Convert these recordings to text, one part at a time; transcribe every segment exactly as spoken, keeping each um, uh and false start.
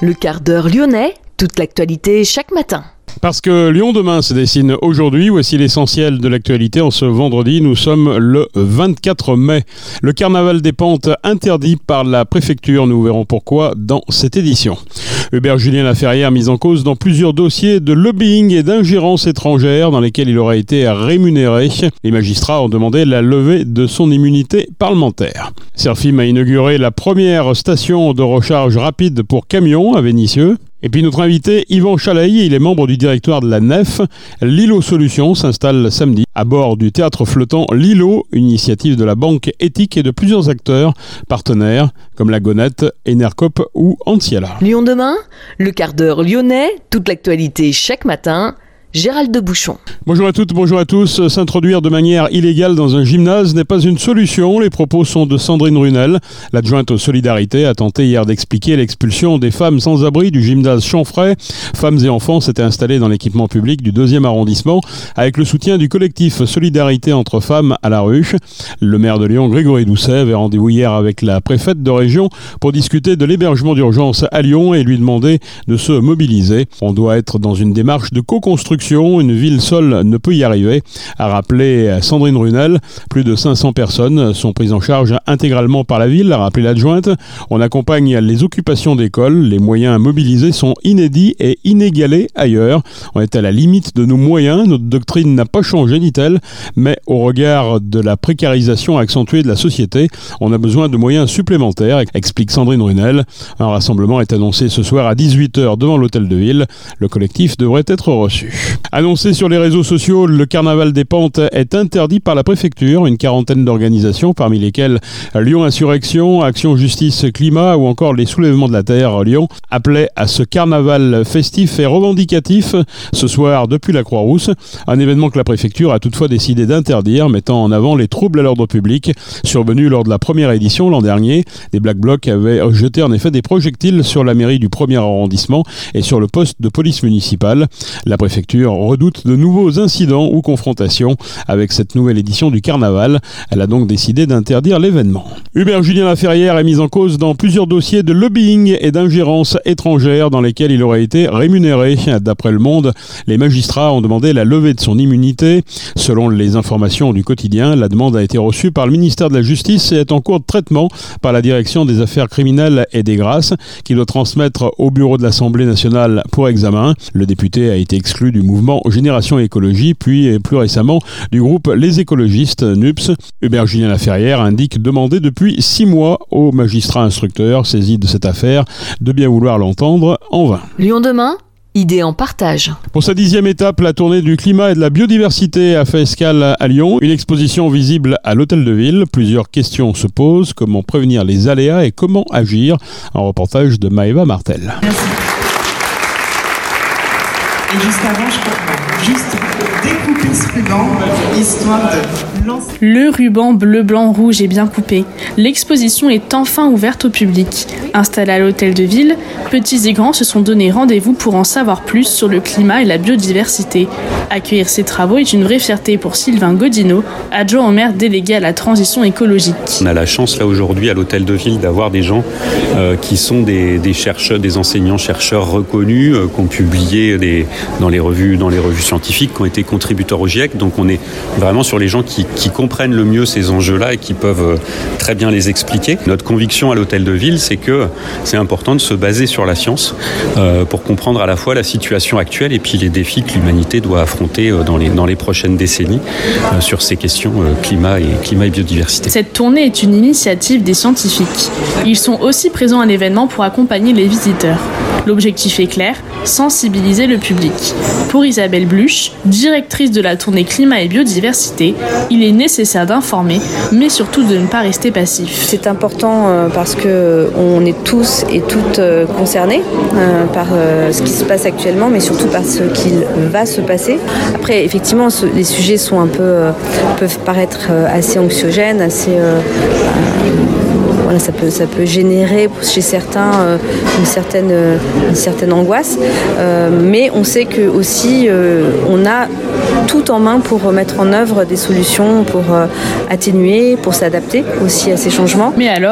Le quart d'heure lyonnais, toute l'actualité chaque matin. Parce que Lyon demain se dessine aujourd'hui, voici l'essentiel de l'actualité. En ce vendredi, nous sommes le vingt-quatre mai. Le carnaval des Pentes interdit par la préfecture, nous verrons pourquoi dans cette édition. Hubert Julien Laferrière mis en cause dans plusieurs dossiers de lobbying et d'ingérence étrangère dans lesquels il aurait été rémunéré. Les magistrats ont demandé la levée de son immunité parlementaire. Serfim a inauguré la première station de recharge rapide pour camions à Vénissieux. Et puis notre invité Yvan Chalaï, il est membre du directoire de la Nef. Lilo Solutions s'installe samedi à bord du théâtre flottant Lilo, une initiative de la Banque Éthique et de plusieurs acteurs partenaires comme la Gonette, Enercop ou Antiala. Lyon demain, le quart d'heure lyonnais, toute l'actualité chaque matin. Gérald de Bouchon. Bonjour à toutes, bonjour à tous. S'introduire de manière illégale dans un gymnase n'est pas une solution. Les propos sont de Sandrine Runel. L'adjointe aux solidarités a tenté hier d'expliquer l'expulsion des femmes sans abri du gymnase Chanfray. Femmes et enfants s'étaient installés dans l'équipement public du deuxième arrondissement avec le soutien du collectif Solidarité entre femmes à la Ruche. Le maire de Lyon, Grégory Doucet, avait rendez-vous hier avec la préfète de région pour discuter de l'hébergement d'urgence à Lyon et lui demander de se mobiliser. On doit être dans une démarche de co-construction. Une ville seule ne peut y arriver, a rappelé Sandrine Runel. Plus de cinq cents personnes sont prises en charge intégralement par la ville, a rappelé l'adjointe. On accompagne les occupations d'écoles. Les moyens mobilisés sont inédits et inégalés ailleurs. On est à la limite de nos moyens. Notre doctrine n'a pas changé, dit-elle, mais au regard de la précarisation accentuée de la société, on a besoin de moyens supplémentaires, explique Sandrine Runel. Un rassemblement est annoncé ce soir à dix-huit heures devant l'hôtel de ville. Le collectif devrait être reçu. Annoncé sur les réseaux sociaux, le carnaval des Pentes est interdit par la préfecture. Une quarantaine d'organisations, parmi lesquelles Lyon Insurrection, Action Justice Climat ou encore les Soulèvements de la Terre Lyon, appelaient à ce carnaval festif et revendicatif ce soir depuis la Croix-Rousse. Un événement que la préfecture a toutefois décidé d'interdire, mettant en avant les troubles à l'ordre public survenus lors de la première édition l'an dernier. Des Black Blocs avaient jeté en effet des projectiles sur la mairie du premier arrondissement et sur le poste de police municipale. La préfecture redoute de nouveaux incidents ou confrontations avec cette nouvelle édition du carnaval. Elle a donc décidé d'interdire l'événement. Hubert Julien Laferrière est mis en cause dans plusieurs dossiers de lobbying et d'ingérence étrangère dans lesquels il aurait été rémunéré. D'après Le Monde, les magistrats ont demandé la levée de son immunité. Selon les informations du quotidien, la demande a été reçue par le ministère de la Justice et est en cours de traitement par la direction des affaires criminelles et des grâces qui doit transmettre au bureau de l'Assemblée nationale pour examen. Le député a été exclu du mouvement Génération Écologie, puis et plus récemment du groupe Les Écologistes N U P S. Hubert Julien Laferrière indique demander depuis six mois aux magistrats instructeurs saisis de cette affaire de bien vouloir l'entendre en vain. Lyon demain, idée en partage. Pour sa dixième étape, la tournée du climat et de la biodiversité a fait escale à Lyon. Une exposition visible à l'hôtel de ville. Plusieurs questions se posent. Comment prévenir les aléas et comment agir? Un reportage de Maëva Martel. Merci. Et juste avant, je peux juste découper ce ruban, histoire de lancer. Le ruban bleu, blanc, rouge est bien coupé. L'exposition est enfin ouverte au public. Installée à l'hôtel de ville, petits et grands se sont donné rendez-vous pour en savoir plus sur le climat et la biodiversité. Accueillir ces travaux est une vraie fierté pour Sylvain Godino, adjoint au maire délégué à la transition écologique. On a la chance là aujourd'hui à l'hôtel de ville d'avoir des gens euh, qui sont des, des chercheurs, des enseignants-chercheurs reconnus, euh, qui ont publié des, dans, les revues, dans les revues scientifiques, qui ont été contributeurs au GIEC. Donc on est vraiment sur les gens qui, qui comprennent le mieux ces enjeux-là et qui peuvent euh, très bien les expliquer. Notre conviction à l'hôtel de ville, c'est que c'est important de se baser sur la science euh, pour comprendre à la fois la situation actuelle et puis les défis que l'humanité doit affronter euh, dans, les, dans les prochaines décennies euh, sur ces questions euh, climat, et, climat et biodiversité. Cette tournée est une initiative des scientifiques. Ils sont aussi présents à l'événement pour accompagner les visiteurs. L'objectif est clair, sensibiliser le public. Pour Isabelle Bluch, directrice de la tournée climat et biodiversité, il est nécessaire d'informer, mais surtout de ne pas rester passif. C'est important euh, parce qu'on est tous et toutes euh, concernés euh, par euh, ce qui se passe actuellement, mais surtout par ce qu'il va se passer. Après, effectivement, ce, les sujets sont un peu, euh, peuvent paraître euh, assez anxiogènes, assez... Euh, euh, Voilà, ça peut, ça peut générer chez certains euh, une, certaine, euh, une certaine angoisse, euh, mais on sait que aussi euh, on a tout en main pour mettre en œuvre des solutions pour euh, atténuer, pour s'adapter aussi à ces changements. Mais alors,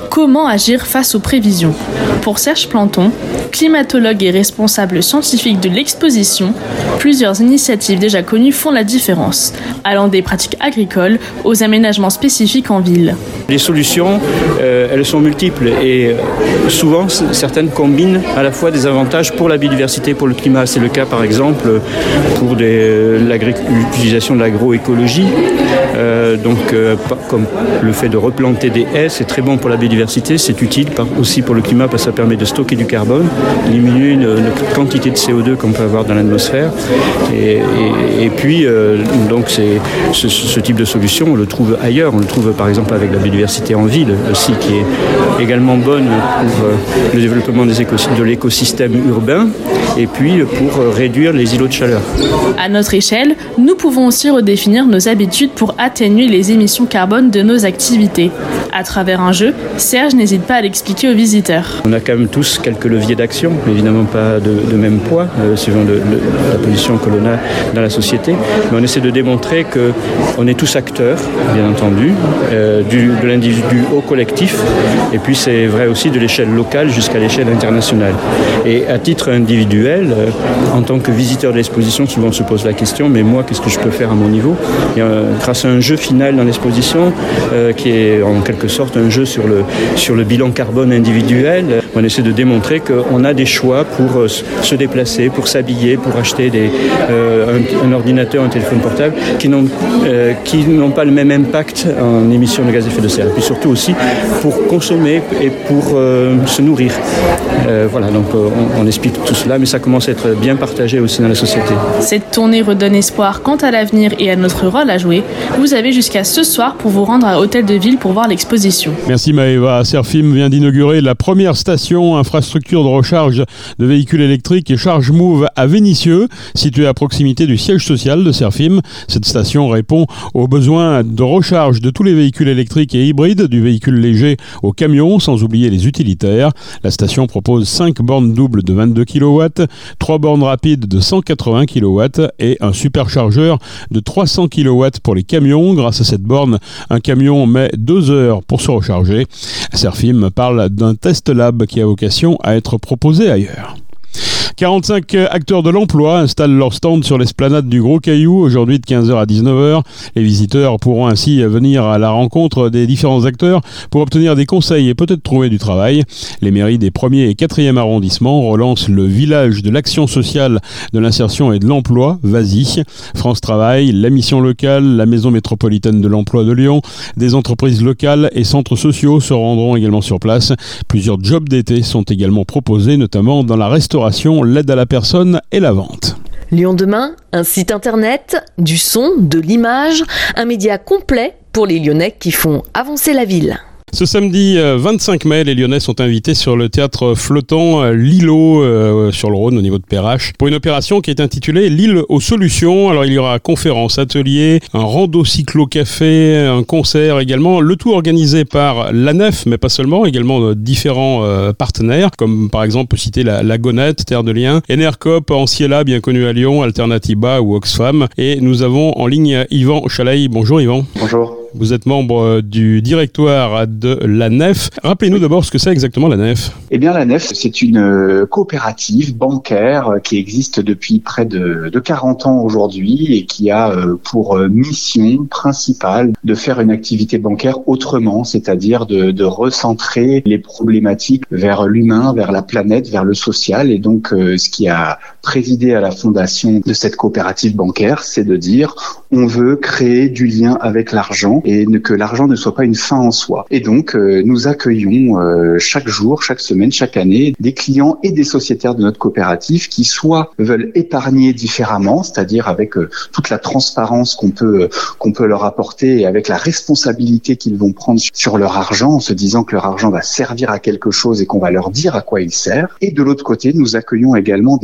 Comment agir face aux prévisions ? Pour Serge Planton, climatologue et responsable scientifique de l'exposition, plusieurs initiatives déjà connues font la différence, allant des pratiques agricoles aux aménagements spécifiques en ville. Les solutions, euh, elles sont multiples et euh, souvent certaines combinent à la fois des avantages pour la biodiversité, pour le climat. C'est le cas par exemple pour des, l'utilisation de l'agroécologie, euh, donc euh, comme le fait de replanter des haies, c'est très bon pour la biodiversité, c'est utile aussi pour le climat parce que ça permet de stocker du carbone, diminuer la quantité de C O deux qu'on peut avoir dans l'atmosphère. Et, et, et puis, euh, donc c'est, ce, ce type de solution, on le trouve ailleurs. On le trouve par exemple avec la biodiversité en ville aussi, qui est également bonne pour euh, le développement des écosystèmes, de l'écosystème urbain et puis pour euh, réduire les îlots de chaleur. À notre échelle, nous pouvons aussi redéfinir nos habitudes pour atténuer les émissions carbone de nos activités. À travers un jeu, Serge n'hésite pas à l'expliquer aux visiteurs. On a quand même tous quelques leviers d'action, évidemment pas de, de même poids, euh, suivant de, de, la position que l'on a dans la société. Mais on essaie de démontrer qu'on est tous acteurs, bien entendu, euh, du, de l'individu au collectif. Et puis c'est vrai aussi de l'échelle locale jusqu'à l'échelle internationale. Et à titre individuel, euh, en tant que visiteur de l'exposition, souvent on se pose la question, mais moi, qu'est-ce que je peux faire à mon niveau ? Et, euh, grâce à un jeu final dans l'exposition, euh, qui est en quelque sorte un jeu sur le, sur le bilan carbone individuel, on essaie de démontrer qu'on a des choix pour euh, se déplacer, pour s'habiller, pour acheter des, euh, un, un ordinateur, un téléphone portable, qui n'ont, euh, qui n'ont pas le même impact en émissions de gaz à effet de serre. Et puis surtout aussi pour consommer et pour euh, se nourrir. Euh, voilà, donc euh, on, on explique tout cela, mais ça commence à être bien partagé aussi dans la société. Cette tournée redonne espoir quant à l'avenir et à notre rôle à jouer. Vous avez jusqu'à ce soir pour vous rendre à Hôtel de Ville pour voir l'exposition. Merci Maëva. Serfim vient d'inaugurer la première station infrastructure de recharge de véhicules électriques et Charge Move à Vénissieux, située à proximité du siège social de Serfim. Cette station répond aux besoins de recharge de tous les véhicules électriques et hybrides, du véhicule léger au camion, sans oublier les utilitaires. La station propose cinq bornes doubles de vingt-deux kilowatts, trois bornes rapides de cent quatre-vingts kilowatts et un superchargeur de trois cents kilowatts pour les camions. Grâce à cette borne, un camion met deux heures pour se recharger. Serfim parle d'un test lab qui a vocation à être proposé ailleurs. quarante-cinq acteurs de l'emploi installent leur stand sur l'esplanade du Gros Caillou aujourd'hui de quinze heures à dix-neuf heures. Les visiteurs pourront ainsi venir à la rencontre des différents acteurs pour obtenir des conseils et peut-être trouver du travail. Les mairies des premier et quatrième arrondissements relancent le village de l'action sociale, de l'insertion et de l'emploi, V A S I. France Travail, la mission locale, la maison métropolitaine de l'emploi de Lyon, des entreprises locales et centres sociaux se rendront également sur place. Plusieurs jobs d'été sont également proposés, notamment dans la restauration, l'aide à la personne et la vente. Lyon demain, un site internet, du son, de l'image, un média complet pour les Lyonnais qui font avancer la ville. Ce samedi vingt-cinq mai, les Lyonnais sont invités sur le théâtre flottant L'Îlot euh, sur le Rhône au niveau de Perrache pour une opération qui est intitulée L'île aux solutions. Alors il y aura conférences, ateliers, un rando cyclo-café, un concert également, le tout organisé par l'A N E F, mais pas seulement, également différents euh, partenaires, comme par exemple peut citer la, la Gonette, Terre de Liens, Enercop, Anciela, bien connu à Lyon, Alternativa ou Oxfam. Et nous avons en ligne Yvan Chalaï. Bonjour Yvan. Bonjour. Vous êtes membre du directoire de l'A N E F. Rappelez-nous d'abord ce que c'est exactement l'A N E F. Eh bien, l'A N E F, c'est une coopérative bancaire qui existe depuis près de, de quarante ans aujourd'hui et qui a pour mission principale de faire une activité bancaire autrement, c'est-à-dire de, de recentrer les problématiques vers l'humain, vers la planète, vers le social. Et donc, ce qui a présidé à la fondation de cette coopérative bancaire, c'est de dire on veut créer du lien avec l'argent et que l'argent ne soit pas une fin en soi. Et donc, euh, nous accueillons euh, chaque jour, chaque semaine, chaque année, des clients et des sociétaires de notre coopérative qui soit veulent épargner différemment, c'est-à-dire avec euh, toute la transparence qu'on peut euh, qu'on peut leur apporter et avec la responsabilité qu'ils vont prendre sur leur argent, en se disant que leur argent va servir à quelque chose et qu'on va leur dire à quoi il sert. Et de l'autre côté, nous accueillons également des entrepreneurs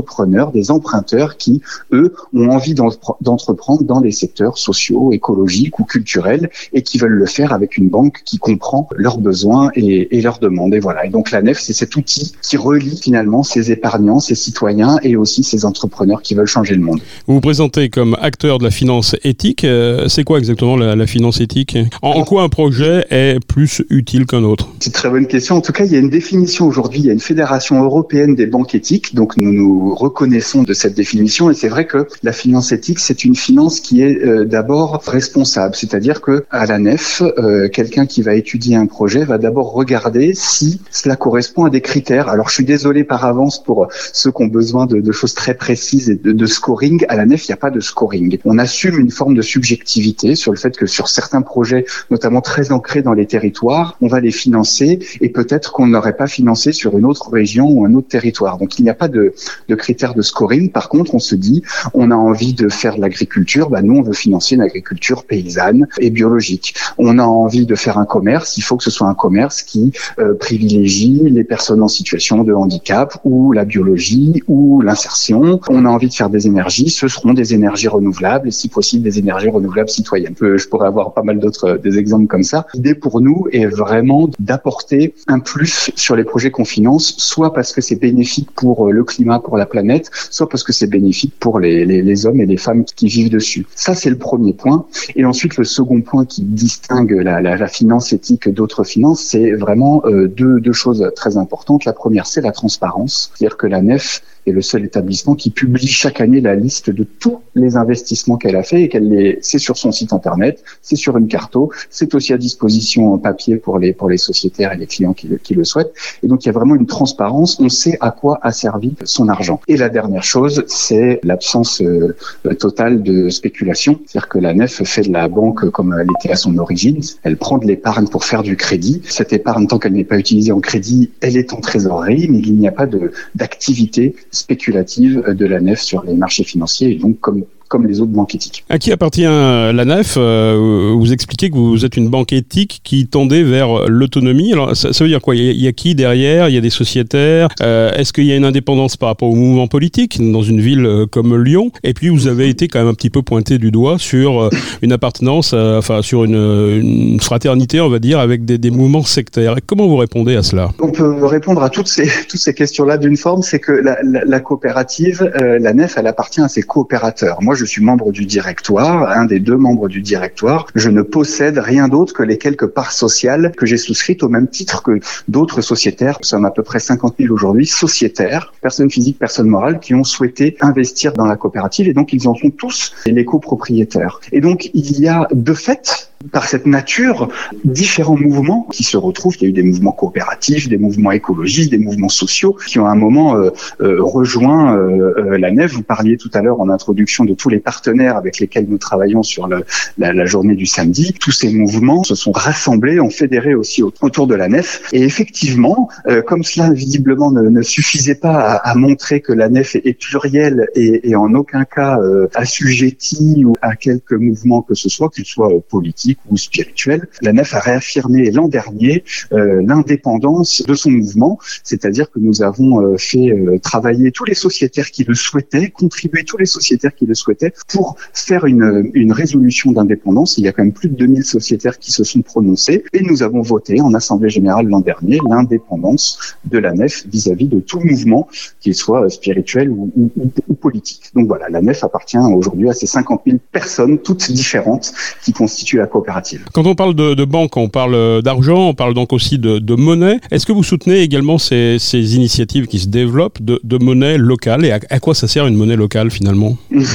entrepreneurs, des emprunteurs qui, eux, ont envie d'entreprendre dans les secteurs sociaux, écologiques ou culturels et qui veulent le faire avec une banque qui comprend leurs besoins et, et leurs demandes. Et voilà. Et donc la Nef, c'est cet outil qui relie finalement ces épargnants, ces citoyens et aussi ces entrepreneurs qui veulent changer le monde. Vous vous présentez comme acteur de la finance éthique. Euh, c'est quoi exactement la, la finance éthique ? En, en quoi un projet est plus utile qu'un autre ? C'est une très bonne question. En tout cas, il y a une définition aujourd'hui. Il y a une fédération européenne des banques éthiques. Donc nous nous reconnaissons de cette définition. Et c'est vrai que la finance éthique, c'est une finance qui est euh, d'abord responsable. C'est-à-dire que à la Nef, euh, quelqu'un qui va étudier un projet va d'abord regarder si cela correspond à des critères. Alors je suis désolé par avance pour ceux qui ont besoin de, de choses très précises et de, de scoring. À la Nef, il n'y a pas de scoring. On assume une forme de subjectivité sur le fait que sur certains projets, notamment très ancrés dans les territoires, on va les financer et peut-être qu'on n'aurait pas financé sur une autre région ou un autre territoire. Donc il n'y a pas de, de critères de scoring. Par contre, on se dit, on a envie de faire de l'agriculture, bah nous on veut financer une agriculture paysanne et biologique. On a envie de faire un commerce, il faut que ce soit un commerce qui euh, privilégie les personnes en situation de handicap ou la biologie ou l'insertion. On a envie de faire des énergies, ce seront des énergies renouvelables et si possible des énergies renouvelables citoyennes. Je pourrais avoir pas mal d'autres des exemples comme ça. L'idée pour nous est vraiment d'apporter un plus sur les projets qu'on finance, soit parce que c'est bénéfique pour le climat, pour la planète, soit parce que c'est bénéfique pour les, les, les hommes et les femmes qui vivent dessus. Ça, c'est le premier point. Et ensuite, le second point qui distingue la, la, la finance éthique d'autres finances, c'est vraiment euh, deux, deux choses très importantes. La première, c'est la transparence. C'est-à-dire que la Nef est le seul établissement qui publie chaque année la liste de tous les investissements qu'elle a fait et qu'elle les, c'est sur son site internet, c'est sur une carto, c'est aussi à disposition en papier pour les, pour les sociétaires et les clients qui, qui le souhaitent. Et donc, il y a vraiment une transparence. On sait à quoi a servi son argent. Et la dernière chose, c'est l'absence euh, totale de spéculation. C'est-à-dire que la Nef fait de la banque comme elle était à son origine. Elle prend de l'épargne pour faire du crédit. Cette épargne, tant qu'elle n'est pas utilisée en crédit, elle est en trésorerie, mais il n'y a pas de, d'activité spéculative de la Nef sur les marchés financiers et donc comme comme les autres banques éthiques. À qui appartient la Nef ? euh, Vous expliquez que vous êtes une banque éthique qui tendait vers l'autonomie. Alors, ça, ça veut dire quoi ? Il y, a, il y a qui derrière ? Il y a des sociétaires ? euh, Est-ce qu'il y a une indépendance par rapport au mouvement politique dans une ville comme Lyon ? Et puis, vous avez été quand même un petit peu pointé du doigt sur une appartenance, euh, enfin, sur une, une fraternité, on va dire, avec des, des mouvements sectaires. Et comment vous répondez à cela ? On peut répondre à toutes ces, toutes ces questions-là d'une forme, c'est que la, la, la coopérative, euh, la Nef, elle appartient à ses coopérateurs. Moi, je suis membre du directoire, un des deux membres du directoire. Je ne possède rien d'autre que les quelques parts sociales que j'ai souscrites au même titre que d'autres sociétaires. Nous sommes à peu près cinquante mille aujourd'hui, sociétaires, personnes physiques, personnes morales, qui ont souhaité investir dans la coopérative et donc ils en sont tous les copropriétaires. Et donc il y a de fait, par cette nature, différents mouvements qui se retrouvent. Il y a eu des mouvements coopératifs, des mouvements écologistes, des mouvements sociaux qui ont à un moment euh, euh, rejoint euh, euh, la Nef. Vous parliez tout à l'heure en introduction de tous les partenaires avec lesquels nous travaillons sur le, la, la journée du samedi. Tous ces mouvements se sont rassemblés, ont fédéré aussi autour de la Nef. Et effectivement, euh, comme cela visiblement ne, ne suffisait pas à, à montrer que la Nef est, est plurielle et, et en aucun cas euh, assujettie ou à quelque mouvement que ce soit, qu'il soit euh, politique ou spirituel, la Nef a réaffirmé l'an dernier euh, l'indépendance de son mouvement, c'est-à-dire que nous avons euh, fait euh, travailler tous les sociétaires qui le souhaitaient, contribuer tous les sociétaires qui le souhaitaient pour faire une, une résolution d'indépendance. Il y a quand même plus de deux mille sociétaires qui se sont prononcés et nous avons voté en Assemblée Générale l'an dernier l'indépendance de la Nef vis-à-vis de tout mouvement, qu'il soit spirituel ou, ou, ou, ou politique. Donc voilà, la Nef appartient aujourd'hui à ces cinquante mille personnes, toutes différentes, qui constituent la coopérative. Quand on parle de, de banque, on parle d'argent, on parle donc aussi de, de monnaie. Est-ce que vous soutenez également ces, ces initiatives qui se développent de, de monnaie locale et à, à quoi ça sert une monnaie locale finalement ?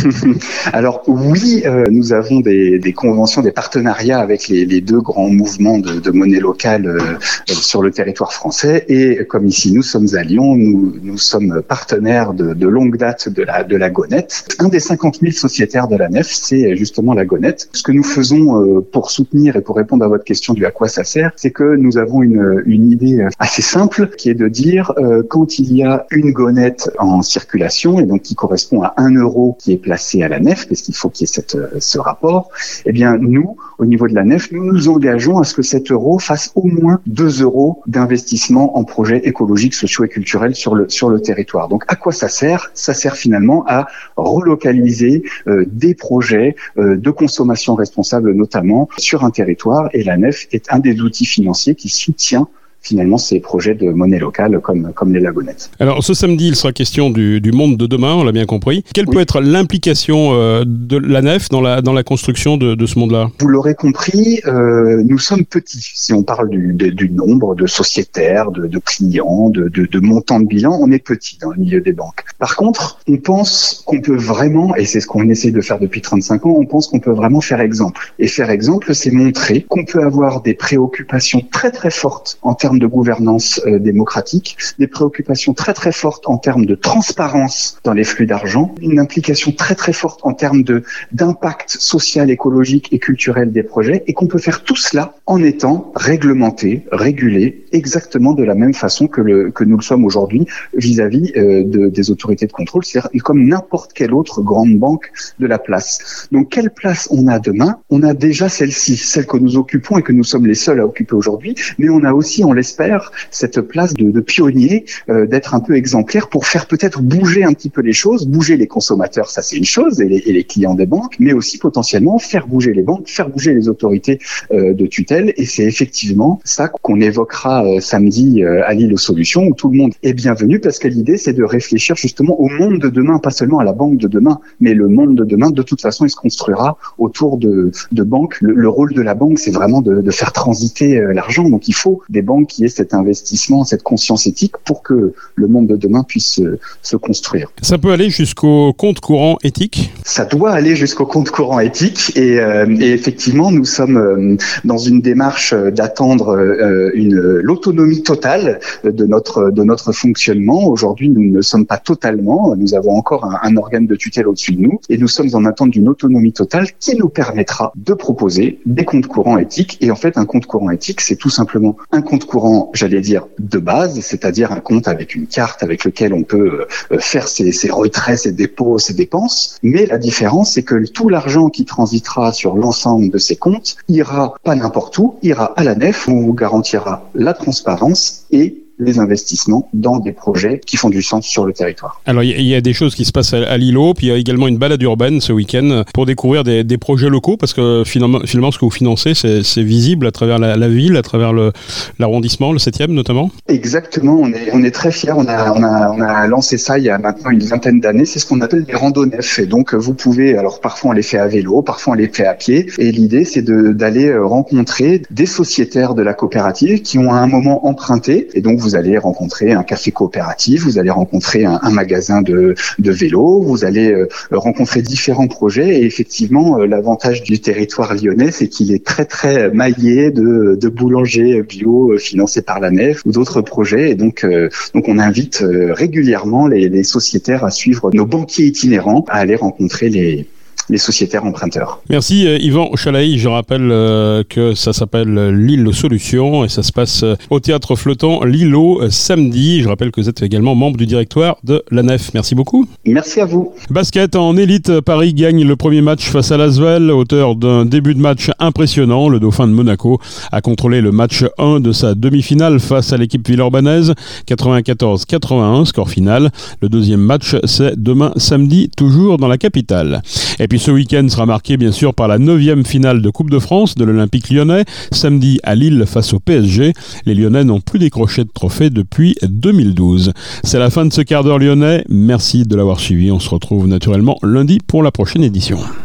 Alors oui, euh, nous avons des, des conventions, des partenariats avec les, les deux grands mouvements de, de monnaie locale euh, sur le territoire français et comme ici nous sommes à Lyon, nous, nous sommes partenaires de, de longue date de la, de la Gonette. Un des cinquante mille sociétaires de la Nef, c'est justement la Gonette. Ce que nous faisons euh, pour soutenir et pour répondre à votre question du à quoi ça sert, c'est que nous avons une, une idée assez simple qui est de dire euh, quand il y a une gonette en circulation et donc qui correspond à un euro qui est placé à la nef, parce qu'il faut qu'il y ait cette, ce rapport, eh bien nous, au niveau de la nef, nous nous engageons à ce que cet euro fasse au moins deux euros d'investissement en projets écologiques, sociaux et culturels sur le, sur le territoire. Donc à quoi ça sert ? Ça sert finalement à relocaliser euh, des projets euh, de consommation responsable notamment sur un territoire, et la nef est un des outils financiers qui soutient finalement ces projets de monnaie locale comme, comme les lagonettes. Alors ce samedi, il sera question du, du monde de demain, on l'a bien compris. Quelle oui. peut être l'implication euh, de la nef dans la, dans la construction de, de ce monde-là ? Vous l'aurez compris, euh, nous sommes petits. Si on parle du, de, du nombre de sociétaires, de, de clients, de, de, de montants de bilan, on est petit dans le milieu des banques. Par contre, on pense qu'on peut vraiment, et c'est ce qu'on essaie de faire depuis trente-cinq ans, on pense qu'on peut vraiment faire exemple. Et faire exemple, c'est montrer qu'on peut avoir des préoccupations très très fortes en termes de gouvernance euh, démocratique, des préoccupations très très fortes en termes de transparence dans les flux d'argent, une implication très très forte en termes de d'impact social, écologique et culturel des projets, et qu'on peut faire tout cela en étant réglementé, régulé, exactement de la même façon que, le, que nous le sommes aujourd'hui vis-à-vis euh, de, des autorités de contrôle, c'est-à-dire comme n'importe quelle autre grande banque de la place. Donc quelle place on a demain ? On a déjà celle-ci, celle que nous occupons et que nous sommes les seuls à occuper aujourd'hui, mais on a aussi, on l'espère, cette place de, de pionnier, euh, d'être un peu exemplaire pour faire peut-être bouger un petit peu les choses, bouger les consommateurs, ça c'est une chose, et les, et les clients des banques, mais aussi potentiellement faire bouger les banques, faire bouger les autorités euh, de tutelle, et c'est effectivement ça qu'on évoquera euh, samedi euh, à l'île aux solutions, où tout le monde est bienvenu, parce que l'idée c'est de réfléchir justement au monde de demain, pas seulement à la banque de demain, mais le monde de demain, de toute façon, il se construira autour de, de banques. Le, le rôle de la banque, c'est vraiment de, de faire transiter euh, l'argent, donc il faut des banques qui aient cet investissement, cette conscience éthique pour que le monde de demain puisse se, se construire. Ça peut aller jusqu'au compte courant éthique ? Ça doit aller jusqu'au compte courant éthique, et, euh, et effectivement, nous sommes euh, dans une démarche d'attendre euh, une, l'autonomie totale de notre, de notre fonctionnement. Aujourd'hui, nous ne sommes pas totalement, nous avons encore un, un organe de tutelle au-dessus de nous, et nous sommes en attente d'une autonomie totale qui nous permettra de proposer des comptes courants éthiques. Et en fait, un compte courant éthique, c'est tout simplement un compte courant, j'allais dire, de base, c'est-à-dire un compte avec une carte avec lequel on peut faire ses, ses retraits, ses dépôts, ses dépenses. Mais la différence, c'est que tout l'argent qui transitera sur l'ensemble de ces comptes ira pas n'importe où, ira à la nef, où on vous garantira la transparence et les investissements dans des projets qui font du sens sur le territoire. Alors, il y, y a des choses qui se passent à, à l'îlot, puis il y a également une balade urbaine ce week-end pour découvrir des, des projets locaux, parce que finalement, finalement ce que vous financez, c'est, c'est visible à travers la, la ville, à travers le, l'arrondissement, le septième notamment. Exactement, on est, on est très fiers, on a, on, a, on a lancé ça il y a maintenant une vingtaine d'années, c'est ce qu'on appelle des randonnées. Et donc vous pouvez, alors parfois on les fait à vélo, parfois on les fait à pied, et l'idée c'est de, d'aller rencontrer des sociétaires de la coopérative qui ont à un moment emprunté, et donc vous allez rencontrer un café coopératif, vous allez rencontrer un, un magasin de, de vélo, vous allez euh, rencontrer différents projets, et effectivement euh, l'avantage du territoire lyonnais, c'est qu'il est très très maillé de, de boulangers bio euh, financés par la nef ou d'autres projets, et donc euh, donc on invite euh, régulièrement les, les sociétaires à suivre nos banquiers itinérants, à aller rencontrer les les sociétaires emprunteurs. Merci euh, Yvan Chalaï. Je rappelle euh, que ça s'appelle l'île aux solutions et ça se passe euh, au théâtre flottant L'Îlot euh, samedi. Je rappelle que vous êtes également membre du directoire de la nef. Merci beaucoup. Merci à vous. Basket en élite, Paris gagne le premier match face à l'Asvel, auteur d'un début de match impressionnant. Le Dauphin de Monaco a contrôlé le match un de sa demi-finale face à l'équipe villeurbanaise, quatre-vingt-quatorze quatre-vingt-un, score final. Le deuxième match, c'est demain samedi, toujours dans la capitale. Et puis ce week-end sera marqué bien sûr par la neuvième finale de Coupe de France de l'Olympique lyonnais, samedi à Lille face au P S G. Les Lyonnais n'ont plus décroché de trophée depuis deux mille douze. C'est la fin de ce quart d'heure lyonnais. Merci de l'avoir suivi. On se retrouve naturellement lundi pour la prochaine édition.